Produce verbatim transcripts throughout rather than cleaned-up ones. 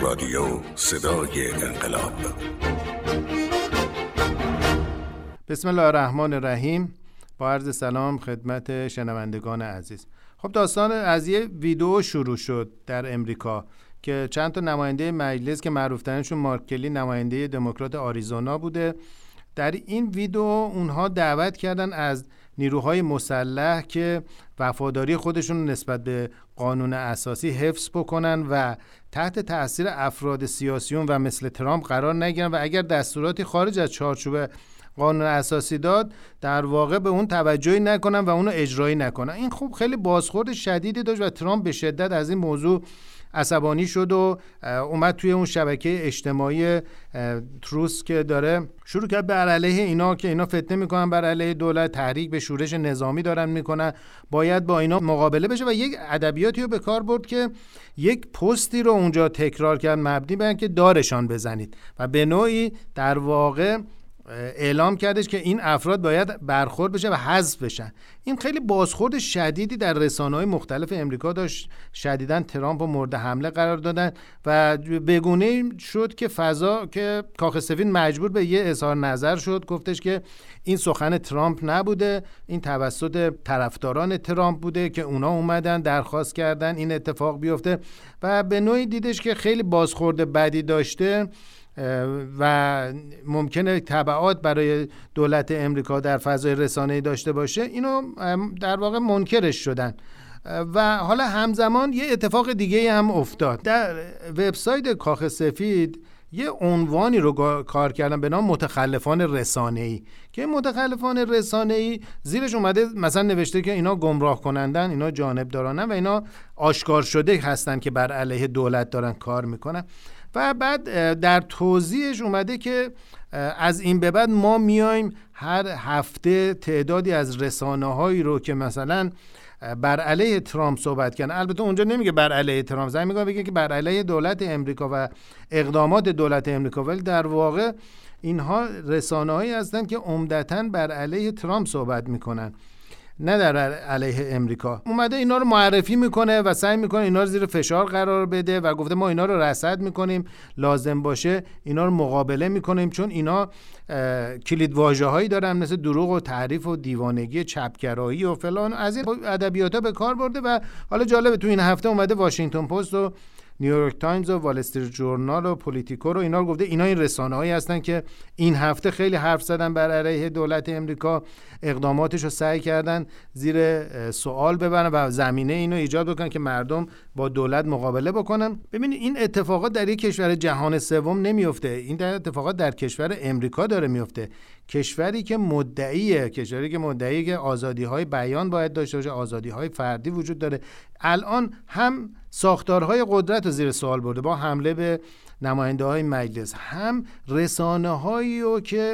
رادیو صدای انقلاب. بسم الله الرحمن الرحیم. با عرض سلام خدمت شنوندگان عزیز. خب داستان از یه ویدیو شروع شد در امریکا که چند تا نماینده مجلس که معروف ترینشون مارک کلی نماینده دموکرات آریزونا بوده، در این ویدیو اونها دعوت کردن از نیروهای مسلح که وفاداری خودشون نسبت به قانون اساسی حفظ بکنن و تحت تأثیر افراد سیاسیون و مثل ترامپ قرار نگیرن و اگر دستوراتی خارج از چارچوب قانون اساسی داد در واقع به اون توجهی نکنن و اونو اجرایی نکنن. این خوب خیلی بازخورد شدیدی داشت و ترامپ به شدت از این موضوع عصبانی شد و اومد توی اون شبکه اجتماعی تروس که داره شروع کرد بر علیه اینا که اینا فتنه میکنن بر علیه دولت، تحریک به شورش نظامی دارن میکنن، باید با اینا مقابله بشه و یک ادبیاتی رو به کار برد که یک پستی رو اونجا تکرار کرد مبنی بر اینکه دارشان بزنید و به نوعی در واقع اعلام کردش که این افراد باید برخورد بشه و حذف بشن. این خیلی بازخورد شدیدی در رسانه‌های مختلف امریکا داشت. شدیداً ترامپ رو مورد حمله قرار دادن و بگونه شد که فضا که کاخ سفید مجبور به یه اظهار نظر شد، گفتش که این سخن ترامپ نبوده، این توسط طرفداران ترامپ بوده که اونا اومدن درخواست کردن این اتفاق بیفته و به نوعی دیدش که خیلی بازخورد بدی داشته و ممکنه تبعات برای دولت امریکا در فضای رسانه‌ای داشته باشه. اینو در واقع منکرش شدن و حالا همزمان یه اتفاق دیگه هم افتاد. در وبسایت کاخ سفید یه عنوانی رو کار کردن به نام متخلفان رسانه‌ای که متخلفان رسانه‌ای زیرش اومده مثلا نوشته که اینا گمراه کنندن، اینا جانبدارانن و اینا آشکار شده هستن که بر علیه دولت دارن کار میکنن و بعد در توضیحش اومده که از این به بعد ما میایم هر هفته تعدادی از رسانه‌هایی رو که مثلا بر علیه ترامپ صحبت کنن، البته اونجا نمیگه بر علیه ترامپ، زمین میگه بگه که بر علیه دولت امریکا و اقدامات دولت امریکا، ولی در واقع اینها رسانه‌هایی هستن که عمدتاً بر علیه ترامپ صحبت میکنن نه در علیه امریکا. اومده اینا رو معرفی میکنه و سعی میکنه اینا رو زیر فشار قرار بده و گفته ما اینا رو رصد میکنیم، لازم باشه اینا رو مقابله میکنیم، چون اینا کلید واژه‌هایی دارن مثل دروغ و تعریف و دیوانگی چپگرایی و فلان، از این ادبیاتا به کار برده. و حالا جالبه تو این هفته اومده واشنگتن پست و نیویورک تایمز و وال استریت ژورنال و پولیتیکو رو اینا رو گفته اینا این رسانه‌هایی هستن که این هفته خیلی حرف زدن بر علیه دولت امریکا، اقداماتش رو سعی کردن زیر سوال ببرن و زمینه اینو ایجاد بکنن که مردم با دولت مقابله بکنن. ببینید این اتفاقات در یک کشور جهان سوم نمیفته، این در اتفاقات در کشور امریکا داره میفته، کشوری که مدعیه، کشوری که مدعیه که آزادی‌های بیان باید داشته باشه، آزادی‌های فردی وجود داره. الان هم ساختارهای قدرت رو زیر سوال برده با حمله به نماینده‌های مجلس، هم رسانه‌هایی رو که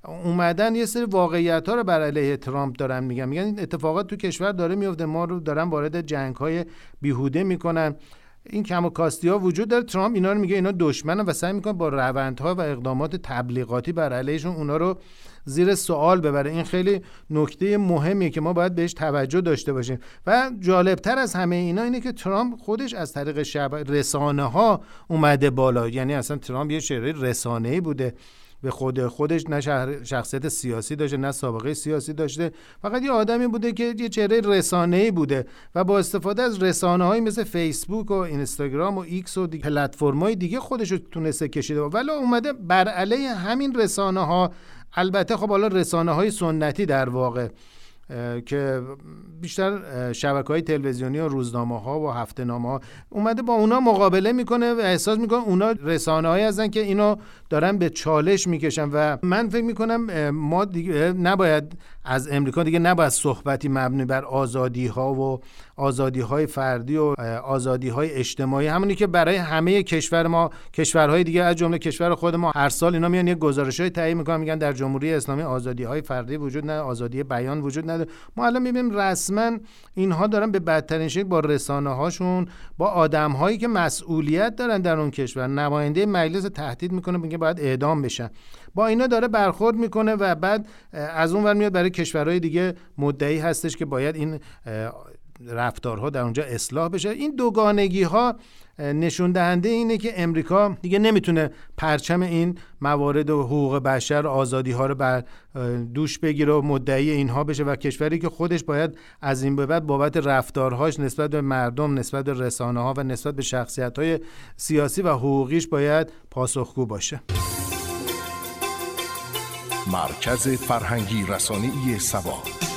اومدن یه سری واقعیت‌ها رو بر علیه ترامپ دارن میگن، میگن این اتفاقات تو کشور داره میفته، ما رو دارن وارد جنگ‌های بیهوده میکنن، این کم و کاستی‌ها وجود داره. ترامپ اینا رو میگه اینا دشمنن و سعی میکنه با روندها و اقدامات تبلیغاتی بر علیهشون اونا رو زیر سوال ببره. این خیلی نکته مهمیه که ما باید بهش توجه داشته باشیم. و جالبتر از همه اینا اینه که ترامپ خودش از طریق شبکه رسانه‌ها اومده بالا، یعنی اصلا ترامپ یه چهره رسانه‌ای بوده، به خود خودش نه شخصیت سیاسی داشته نه سابقه سیاسی داشته، فقط یه آدمی بوده که یه چهره رسانه‌ای بوده و با استفاده از رسانه‌هایی مثل فیسبوک و اینستاگرام و ایکس و پلتفرم‌های دیگه خودش رو تونسته کشیده، ولی اومده بر علیه همین رسانه‌ها، البته خب حالا رسانه‌های سنتی در واقع که بیشتر شبکه‌های تلویزیونی و روزنامه‌ها و هفته‌نامه‌ها، اومده با اونا مقابله میکنه و احساس میکنه اونا رسانه‌هایی هستن که اینو دارن به چالش میکشن. و من فکر میکنم ما دیگه نباید از امریکا دیگه نباید صحبتی مبنی بر آزادی‌ها و آزادی‌های فردی و آزادی‌های اجتماعی، همونی که برای همه کشور ما، کشورهای دیگه از جمله کشور خود ما، هر سال اینا میان یه گزارش‌های تهیه میکنن میگن در جمهوری اسلامی آزادی‌های فردی وجود نداره، آزادی بیان وجود نداره. ما الان میبینیم رسما اینها دارن به بدترین شکل با رسانه‌هاشون، با آدم‌هایی که مسئولیت دارن در اون کشور، نماینده مجلس تهدید میکنه، میگه باید اعدام بشن، با اینا داره برخورد میکنه و بعد از اون ور میاد برای کشورهای دیگه مدعی هستش که باید این رفتارها در اونجا اصلاح بشه. این دوگانگی ها نشون دهنده اینه که امریکا دیگه نمیتونه پرچم این موارد و حقوق بشر، آزادی ها رو بر دوش بگیره و مدعی اینها بشه و کشوری که خودش باید از این به بعد بابت رفتارهاش نسبت به مردم، نسبت به رسانه ها و نسبت به شخصیت های سیاسی و حقوقیش باید پاسخگو باشه. مرکز فرهنگی رسانه‌ای سبا.